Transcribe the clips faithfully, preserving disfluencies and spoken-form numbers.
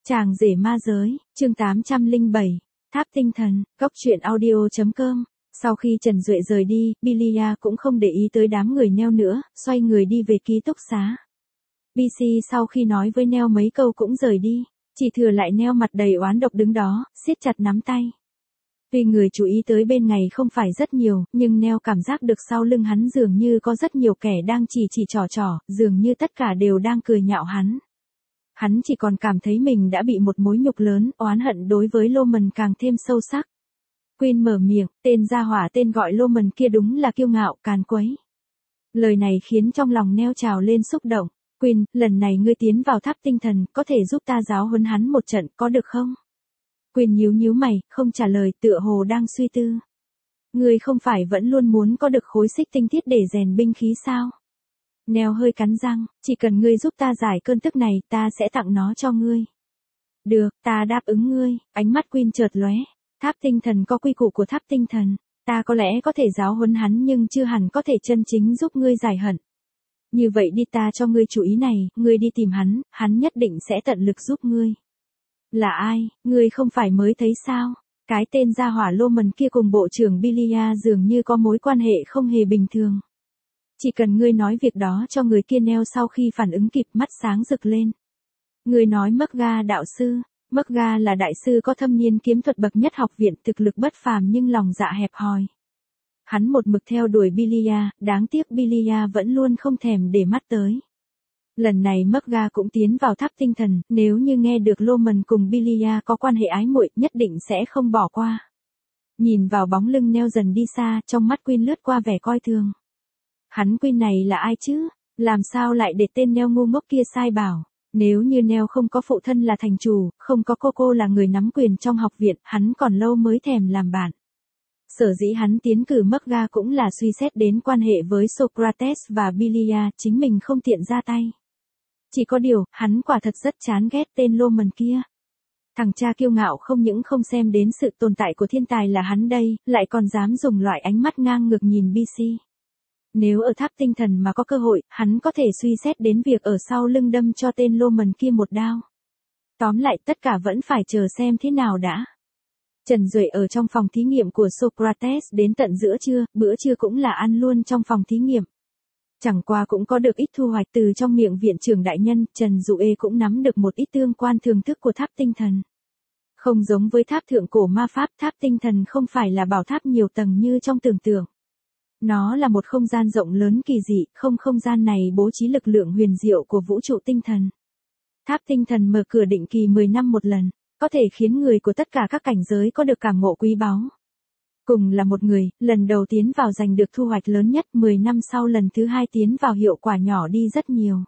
Chàng rể ma giới, chương tám trăm lẻ bảy, Tháp tinh thần, góc truyện audio chấm com. Sau khi Trần Duệ rời đi, Bilia cũng không để ý tới đám người Neo nữa, xoay người đi về ký túc xá. bê xê sau khi nói với Neo mấy câu cũng rời đi, chỉ thừa lại Neo mặt đầy oán độc đứng đó, siết chặt nắm tay. Tuy người chú ý tới bên ngày không phải rất nhiều, nhưng Neo cảm giác được sau lưng hắn dường như có rất nhiều kẻ đang chỉ chỉ trò trò, dường như tất cả đều đang cười nhạo hắn. Hắn chỉ còn cảm thấy mình đã bị một mối nhục lớn, oán hận đối với Loman càng thêm sâu sắc. Queen mở miệng, tên gia hỏa tên gọi Loman kia đúng là kiêu ngạo, càn quấy. Lời này khiến trong lòng Neo trào lên xúc động. Queen, lần này ngươi tiến vào tháp tinh thần, có thể giúp ta giáo huấn hắn một trận, có được không? Queen nhíu nhíu mày, không trả lời, tựa hồ đang suy tư. Ngươi không phải vẫn luôn muốn có được khối xích tinh thiết để rèn binh khí sao? Neo hơi cắn răng, chỉ cần ngươi giúp ta giải cơn tức này, ta sẽ tặng nó cho ngươi. Được, ta đáp ứng ngươi, ánh mắt Queen chợt lóe. Tháp tinh thần có quy củ của tháp tinh thần, ta có lẽ có thể giáo huấn hắn nhưng chưa hẳn có thể chân chính giúp ngươi giải hận. Như vậy đi, ta cho ngươi chủ ý này, ngươi đi tìm hắn, hắn nhất định sẽ tận lực giúp ngươi. Là ai, ngươi không phải mới thấy sao? Cái tên gia hỏa Loman kia cùng bộ trưởng Bilia dường như có mối quan hệ không hề bình thường. Chỉ cần ngươi nói việc đó cho người kia. Neo sau khi phản ứng kịp, mắt sáng rực lên. Ngươi nói Mugga đạo sư, Mugga là đại sư có thâm niên kiếm thuật bậc nhất học viện, thực lực bất phàm nhưng lòng dạ hẹp hòi. Hắn một mực theo đuổi Bilia, đáng tiếc Bilia vẫn luôn không thèm để mắt tới. Lần này Mugga cũng tiến vào tháp tinh thần, nếu như nghe được Loman cùng Bilia có quan hệ ái muội, nhất định sẽ không bỏ qua. Nhìn vào bóng lưng Neo dần đi xa, trong mắt Queen lướt qua vẻ coi thường. Hắn Queen này là ai chứ? Làm sao lại để tên Neo ngu ngốc kia sai bảo? Nếu như Neo không có phụ thân là thành chủ, không có cô cô là người nắm quyền trong học viện, hắn còn lâu mới thèm làm bạn. Sở dĩ hắn tiến cử Mugga cũng là suy xét đến quan hệ với Socrates và Bilia, chính mình không tiện ra tay. Chỉ có điều, hắn quả thật rất chán ghét tên Loman kia. Thằng cha kiêu ngạo không những không xem đến sự tồn tại của thiên tài là hắn đây, lại còn dám dùng loại ánh mắt ngang ngược nhìn bê xê. Nếu ở tháp tinh thần mà có cơ hội, hắn có thể suy xét đến việc ở sau lưng đâm cho tên Loman kia một đao. Tóm lại, tất cả vẫn phải chờ xem thế nào đã. Trần Duệ ở trong phòng thí nghiệm của Socrates đến tận giữa trưa, bữa trưa cũng là ăn luôn trong phòng thí nghiệm. Chẳng qua cũng có được ít thu hoạch từ trong miệng viện trưởng đại nhân, Trần Duệ cũng nắm được một ít tương quan thưởng thức của tháp tinh thần. Không giống với tháp thượng cổ ma pháp, tháp tinh thần không phải là bảo tháp nhiều tầng như trong tưởng tượng. Nó là một không gian rộng lớn kỳ dị, không không gian này bố trí lực lượng huyền diệu của vũ trụ tinh thần. Tháp tinh thần mở cửa định kỳ mười năm một lần, có thể khiến người của tất cả các cảnh giới có được cảm ngộ quý báu. Cùng là một người, lần đầu tiến vào giành được thu hoạch lớn nhất, mười năm sau lần thứ hai tiến vào hiệu quả nhỏ đi rất nhiều.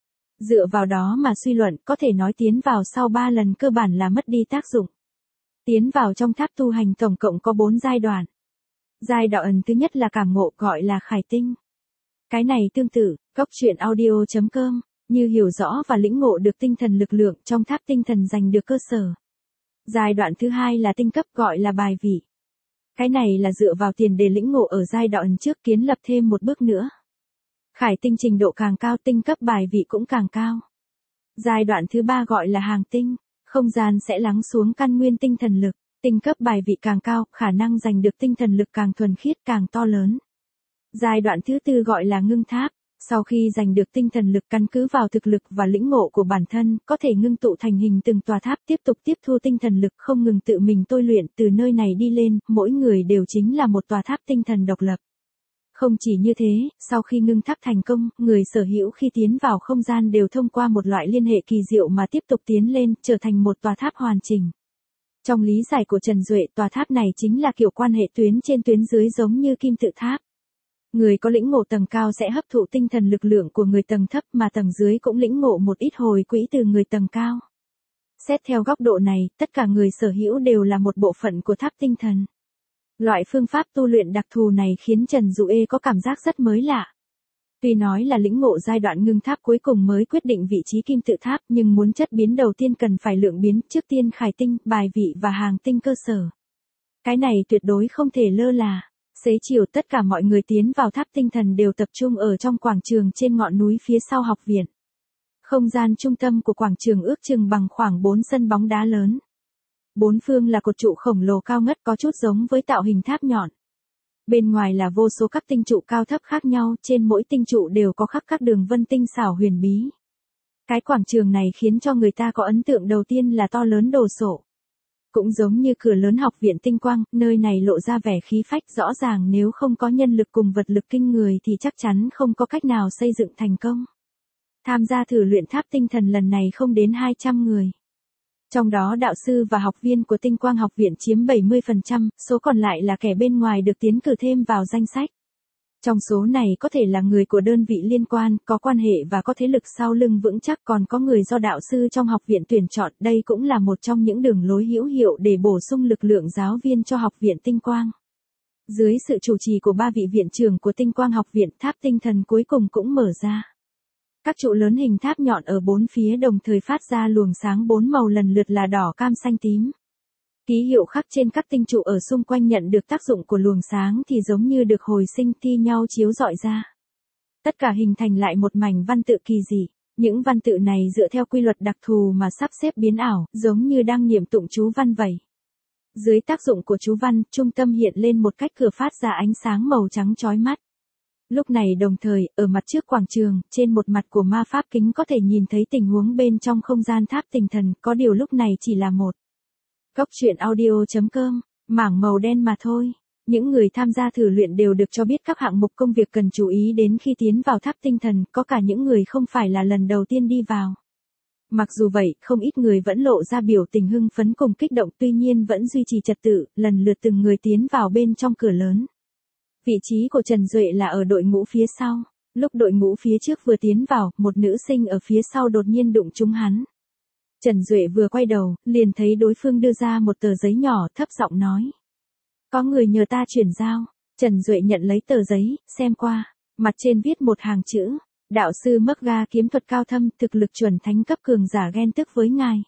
Dựa vào đó mà suy luận, có thể nói tiến vào sau ba lần cơ bản là mất đi tác dụng. Tiến vào trong tháp tu hành tổng cộng có bốn giai đoạn. Giai đoạn thứ nhất là cảm ngộ, gọi là khải tinh. Cái này tương tự, góc truyện audio chấm com, như hiểu rõ và lĩnh ngộ được tinh thần lực lượng trong tháp tinh thần giành được cơ sở. Giai đoạn thứ hai là tinh cấp, gọi là bài vị. Cái này là dựa vào tiền để lĩnh ngộ ở giai đoạn trước, kiến lập thêm một bước nữa. Khải tinh trình độ càng cao, tinh cấp bài vị cũng càng cao. Giai đoạn thứ ba gọi là hàng tinh, không gian sẽ lắng xuống căn nguyên tinh thần lực. Tinh cấp bài vị càng cao, khả năng giành được tinh thần lực càng thuần khiết, càng to lớn. Giai đoạn thứ tư gọi là ngưng tháp. Sau khi giành được tinh thần lực, căn cứ vào thực lực và lĩnh ngộ của bản thân, có thể ngưng tụ thành hình từng tòa tháp, tiếp tục tiếp thu tinh thần lực, không ngừng tự mình tôi luyện, từ nơi này đi lên, mỗi người đều chính là một tòa tháp tinh thần độc lập. Không chỉ như thế, sau khi ngưng tháp thành công, người sở hữu khi tiến vào không gian đều thông qua một loại liên hệ kỳ diệu mà tiếp tục tiến lên, trở thành một tòa tháp hoàn chỉnh. Trong lý giải của Trần Duệ, tòa tháp này chính là kiểu quan hệ tuyến trên tuyến dưới giống như kim tự tháp. Người có lĩnh ngộ tầng cao sẽ hấp thụ tinh thần lực lượng của người tầng thấp, mà tầng dưới cũng lĩnh ngộ một ít hồi quỹ từ người tầng cao. Xét theo góc độ này, tất cả người sở hữu đều là một bộ phận của tháp tinh thần. Loại phương pháp tu luyện đặc thù này khiến Trần Duệ có cảm giác rất mới lạ. Tuy nói là lĩnh ngộ giai đoạn ngưng tháp cuối cùng mới quyết định vị trí kim tự tháp, nhưng muốn chất biến đầu tiên cần phải lượng biến, trước tiên khải tinh, bài vị và hàng tinh cơ sở. Cái này tuyệt đối không thể lơ là. Xế chiều tất cả mọi người tiến vào tháp tinh thần đều tập trung ở trong quảng trường trên ngọn núi phía sau học viện. Không gian trung tâm của quảng trường ước chừng bằng khoảng bốn sân bóng đá lớn. Bốn phương là cột trụ khổng lồ cao ngất có chút giống với tạo hình tháp nhọn. Bên ngoài là vô số các tinh trụ cao thấp khác nhau, trên mỗi tinh trụ đều có khắc các đường vân tinh xảo huyền bí. Cái quảng trường này khiến cho người ta có ấn tượng đầu tiên là to lớn đồ sộ. Cũng giống như cửa lớn học viện Tinh Quang, nơi này lộ ra vẻ khí phách, rõ ràng nếu không có nhân lực cùng vật lực kinh người thì chắc chắn không có cách nào xây dựng thành công. Tham gia thử luyện tháp tinh thần lần này không đến hai trăm người. Trong đó đạo sư và học viên của Tinh Quang học viện chiếm bảy mươi phần trăm, số còn lại là kẻ bên ngoài được tiến cử thêm vào danh sách. Trong số này có thể là người của đơn vị liên quan, có quan hệ và có thế lực sau lưng vững chắc, còn có người do đạo sư trong học viện tuyển chọn. Đây cũng là một trong những đường lối hữu hiệu để bổ sung lực lượng giáo viên cho học viện Tinh Quang. Dưới sự chủ trì của ba vị viện trưởng của Tinh Quang học viện, tháp tinh thần cuối cùng cũng mở ra. Các trụ lớn hình tháp nhọn ở bốn phía đồng thời phát ra luồng sáng bốn màu lần lượt là đỏ, cam, xanh, tím. Ký hiệu khắc trên các tinh trụ ở xung quanh nhận được tác dụng của luồng sáng thì giống như được hồi sinh, thi nhau chiếu rọi ra. Tất cả hình thành lại một mảnh văn tự kỳ dị. Những văn tự này dựa theo quy luật đặc thù mà sắp xếp biến ảo, giống như đang niệm tụng chú văn vậy. Dưới tác dụng của chú văn, trung tâm hiện lên một cách cửa phát ra ánh sáng màu trắng chói mắt. Lúc này đồng thời, ở mặt trước quảng trường, trên một mặt của ma pháp kính có thể nhìn thấy tình huống bên trong không gian tháp tinh thần, có điều lúc này chỉ là một góc truyện audio chấm com, mảng màu đen mà thôi. Những người tham gia thử luyện đều được cho biết các hạng mục công việc cần chú ý đến khi tiến vào tháp tinh thần, có cả những người không phải là lần đầu tiên đi vào. Mặc dù vậy, không ít người vẫn lộ ra biểu tình hưng phấn cùng kích động, tuy nhiên vẫn duy trì trật tự, lần lượt từng người tiến vào bên trong cửa lớn. Vị trí của Trần Duệ là ở đội ngũ phía sau. Lúc đội ngũ phía trước vừa tiến vào, một nữ sinh ở phía sau đột nhiên đụng trúng hắn. Trần Duệ vừa quay đầu, liền thấy đối phương đưa ra một tờ giấy nhỏ, thấp giọng nói. Có người nhờ ta chuyển giao. Trần Duệ nhận lấy tờ giấy, xem qua. Mặt trên viết một hàng chữ. Đạo sư Mấc Ga kiếm thuật cao thâm, thực lực chuẩn thánh cấp cường giả ghen tức với ngài.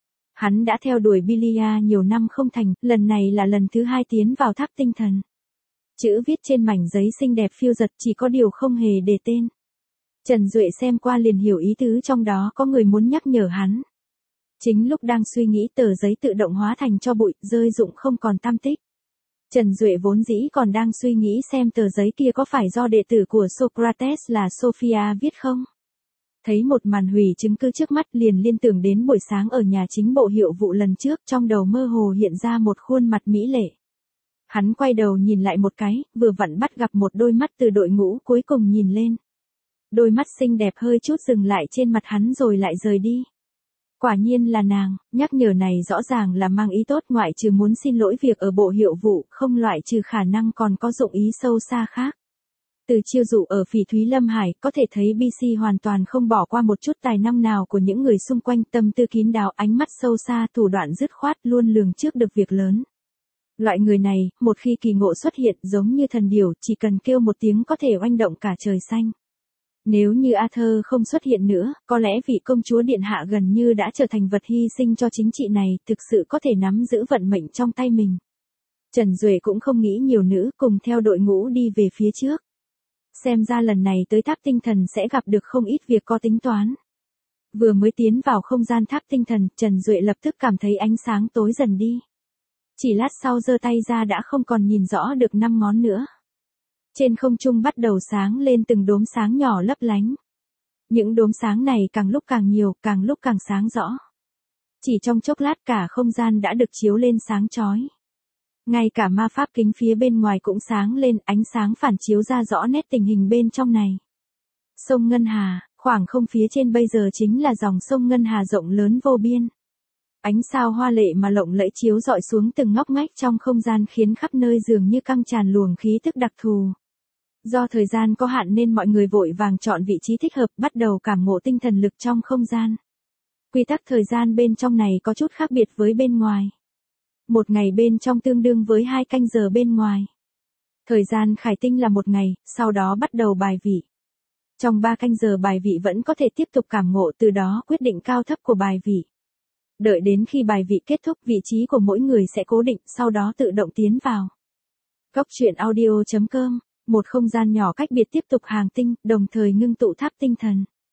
Hắn đã theo đuổi Bilia nhiều năm không thành, lần này là lần thứ hai tiến vào tháp tinh thần. Chữ viết trên mảnh giấy xinh đẹp phiêu giật, chỉ có điều không hề đề tên. Trần Duệ xem qua liền hiểu ý tứ trong đó, có người muốn nhắc nhở hắn. Chính lúc đang suy nghĩ, tờ giấy tự động hóa thành tro bụi, rơi rụng không còn tăm tích. Trần Duệ vốn dĩ còn đang suy nghĩ xem tờ giấy kia có phải do đệ tử của Socrates là Sophia viết không. Thấy một màn hủy chứng cứ trước mắt, liền liên tưởng đến buổi sáng ở nhà chính bộ hiệu vụ lần trước, trong đầu mơ hồ hiện ra một khuôn mặt mỹ lệ. Hắn quay đầu nhìn lại một cái, vừa vặn bắt gặp một đôi mắt từ đội ngũ cuối cùng nhìn lên. Đôi mắt xinh đẹp hơi chút dừng lại trên mặt hắn rồi lại rời đi. Quả nhiên là nàng, nhắc nhở này rõ ràng là mang ý tốt, ngoại trừ muốn xin lỗi việc ở bộ hiệu vụ, không loại trừ khả năng còn có dụng ý sâu xa khác. Từ chiêu dụ ở Phỉ Thúy Lâm Hải, có thể thấy bê xê hoàn toàn không bỏ qua một chút tài năng nào của những người xung quanh, tâm tư kín đáo, ánh mắt sâu xa, thủ đoạn dứt khoát, luôn lường trước được việc lớn. Loại người này, một khi kỳ ngộ xuất hiện giống như thần điểu, chỉ cần kêu một tiếng có thể oanh động cả trời xanh. Nếu như Arthur không xuất hiện nữa, có lẽ vị công chúa điện hạ gần như đã trở thành vật hy sinh cho chính trị này, thực sự có thể nắm giữ vận mệnh trong tay mình. Trần Duệ cũng không nghĩ nhiều nữa, cùng theo đội ngũ đi về phía trước. Xem ra lần này tới tháp tinh thần sẽ gặp được không ít việc có tính toán. Vừa mới tiến vào không gian tháp tinh thần, Trần Duệ lập tức cảm thấy ánh sáng tối dần đi. Chỉ lát sau giơ tay ra đã không còn nhìn rõ được năm ngón nữa. Trên không trung bắt đầu sáng lên từng đốm sáng nhỏ lấp lánh. Những đốm sáng này càng lúc càng nhiều, càng lúc càng sáng rõ. Chỉ trong chốc lát cả không gian đã được chiếu lên sáng chói. Ngay cả ma pháp kính phía bên ngoài cũng sáng lên, ánh sáng phản chiếu ra rõ nét tình hình bên trong này. Sông Ngân Hà, khoảng không phía trên bây giờ chính là dòng sông Ngân Hà rộng lớn vô biên. Ánh sao hoa lệ mà lộng lẫy chiếu rọi xuống từng ngóc ngách trong không gian khiến khắp nơi dường như căng tràn luồng khí tức đặc thù. Do thời gian có hạn nên mọi người vội vàng chọn vị trí thích hợp, bắt đầu cảm ngộ tinh thần lực trong không gian. Quy tắc thời gian bên trong này có chút khác biệt với bên ngoài. Một ngày bên trong tương đương với hai canh giờ bên ngoài. Thời gian khải tinh là một ngày, sau đó bắt đầu bài vị. Trong ba canh giờ bài vị vẫn có thể tiếp tục cảm ngộ, từ đó quyết định cao thấp của bài vị. Đợi đến khi bài vị kết thúc, vị trí của mỗi người sẽ cố định, sau đó tự động tiến vào. Góc truyện audio chấm com, một không gian nhỏ cách biệt tiếp tục hàng tinh, đồng thời ngưng tụ tháp tinh thần.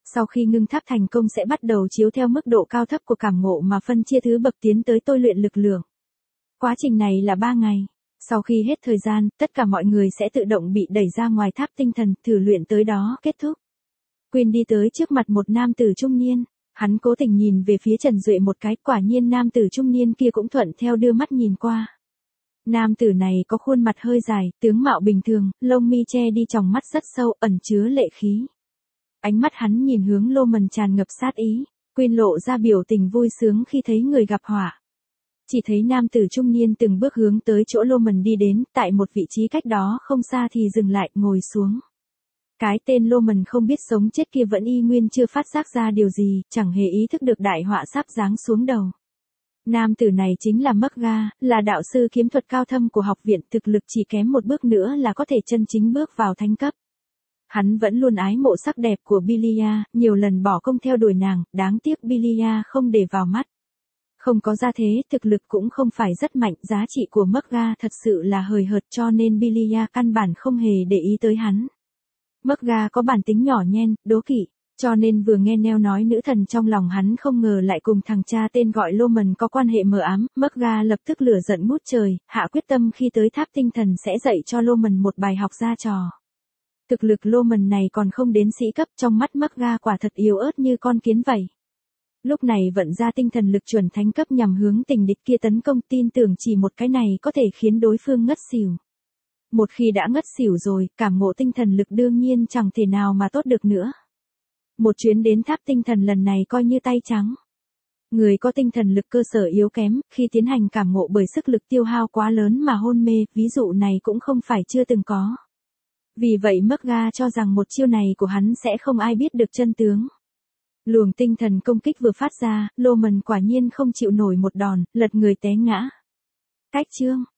Sau khi ngưng tháp thành công sẽ bắt đầu chiếu theo mức độ cao thấp của cảm ngộ mà phân chia thứ bậc tiến tới tôi luyện lực lượng. Quá trình này là ba ngày. Sau khi hết thời gian, tất cả mọi người sẽ tự động bị đẩy ra ngoài tháp tinh thần, thử luyện tới đó kết thúc. Quyên đi tới trước mặt một nam tử trung niên. Hắn cố tình nhìn về phía Trần Duệ một cái, quả nhiên nam tử trung niên kia cũng thuận theo đưa mắt nhìn qua. Nam tử này có khuôn mặt hơi dài, tướng mạo bình thường, lông mi che đi tròng mắt rất sâu, ẩn chứa lệ khí. Ánh mắt hắn nhìn hướng Lô Mần tràn ngập sát ý. Quyên lộ ra biểu tình vui sướng khi thấy người gặp họa. Chỉ thấy nam tử trung niên từng bước hướng tới chỗ Lô Mần đi đến, tại một vị trí cách đó không xa thì dừng lại, ngồi xuống. Cái tên Lô Mần không biết sống chết kia vẫn y nguyên chưa phát giác ra điều gì, chẳng hề ý thức được đại họa sắp giáng xuống đầu. Nam tử này chính là Mắc Ga, là đạo sư kiếm thuật cao thâm của học viện, thực lực chỉ kém một bước nữa là có thể chân chính bước vào thánh cấp. Hắn vẫn luôn ái mộ sắc đẹp của Bilia, nhiều lần bỏ công theo đuổi nàng, đáng tiếc Bilia không để vào mắt. Không có gia thế, thực lực cũng không phải rất mạnh, giá trị của Mắc Ga thật sự là hời hợt cho nên Bilia căn bản không hề để ý tới hắn. Mắc Ga có bản tính nhỏ nhen, đố kỵ, cho nên vừa nghe Neo nói nữ thần trong lòng hắn không ngờ lại cùng thằng cha tên gọi Lô Mần có quan hệ mờ ám, Mắc Ga lập tức lửa giận ngút trời, hạ quyết tâm khi tới tháp tinh thần sẽ dạy cho Lô Mần một bài học ra trò. Thực lực Lô Mần này còn không đến sĩ cấp, trong mắt Mắc Ga quả thật yếu ớt như con kiến vậy. Lúc này vận ra tinh thần lực chuẩn thánh cấp nhằm hướng tình địch kia tấn công, tin tưởng chỉ một cái này có thể khiến đối phương ngất xỉu. Một khi đã ngất xỉu rồi, cảm ngộ tinh thần lực đương nhiên chẳng thể nào mà tốt được nữa. Một chuyến đến tháp tinh thần lần này coi như tay trắng. Người có tinh thần lực cơ sở yếu kém, khi tiến hành cảm ngộ bởi sức lực tiêu hao quá lớn mà hôn mê, ví dụ này cũng không phải chưa từng có. Vì vậy Mắc Ga cho rằng một chiêu này của hắn sẽ không ai biết được chân tướng. Luồng tinh thần công kích vừa phát ra, Lô Mần quả nhiên không chịu nổi một đòn, lật người té ngã. Cách chương